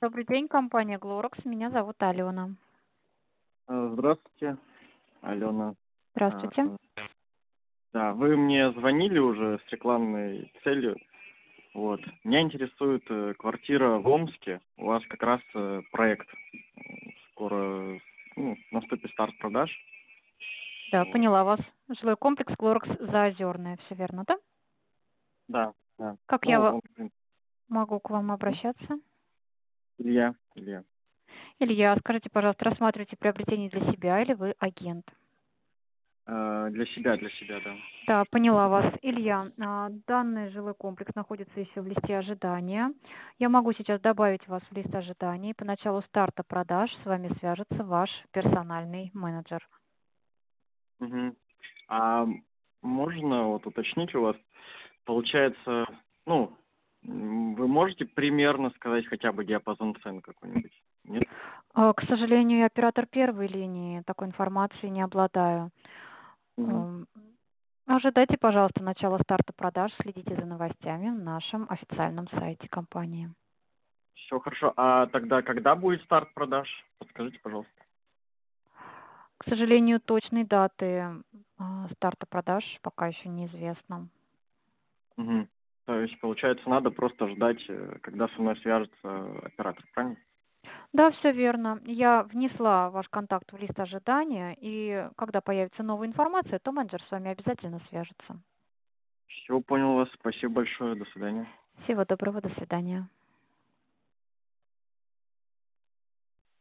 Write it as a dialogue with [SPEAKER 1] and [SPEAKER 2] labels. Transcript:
[SPEAKER 1] Добрый день, компания Глоракс. Меня зовут Алена.
[SPEAKER 2] Здравствуйте, Алена. А,
[SPEAKER 1] Здравствуйте.
[SPEAKER 2] Да, вы мне звонили уже с рекламной целью. Вот. Меня интересует квартира в Омске. У вас как раз проект. Скоро наступит старт продаж.
[SPEAKER 1] Да,
[SPEAKER 2] Вот.
[SPEAKER 1] поняла вас. Жилой комплекс Глоракс Заозерное. Все верно, да?
[SPEAKER 2] Да, да.
[SPEAKER 1] Как я
[SPEAKER 2] Ну, он, в принципе,
[SPEAKER 1] могу к вам
[SPEAKER 2] мгм.
[SPEAKER 1] обращаться?
[SPEAKER 2] Илья.
[SPEAKER 1] Илья, скажите, пожалуйста, рассматриваете приобретение для себя или вы агент?
[SPEAKER 2] Для себя, да.
[SPEAKER 1] Да, поняла вас. Илья, данный жилой комплекс находится еще в листе ожидания. Я могу сейчас добавить вас в лист ожидания, и по началу старта продаж с вами свяжется ваш персональный менеджер.
[SPEAKER 2] Мгм. А можно вот уточнить у вас, получается, ну, вы можете примерно сказать хотя бы диапазон цен какой-нибудь? Нет?
[SPEAKER 1] К сожалению, я оператор первой линии, такой информации не обладаю.
[SPEAKER 2] Мгм.
[SPEAKER 1] М, Ожидайте, пожалуйста, начала старта продаж, следите за новостями в нашем официальном сайте компании.
[SPEAKER 2] Все хорошо. А тогда когда будет старт продаж? Подскажите, пожалуйста.
[SPEAKER 1] К сожалению, точной даты старта продаж пока еще неизвестно.
[SPEAKER 2] Мгм. То есть, получается, надо просто ждать, когда со мной свяжется оператор, правильно?
[SPEAKER 1] Да, все верно. Я внесла ваш контакт в лист ожидания, и когда появится новая информация, то менеджер с вами обязательно свяжется.
[SPEAKER 2] Все, понял вас. Спасибо большое. До свидания.
[SPEAKER 1] Всего доброго, до свидания.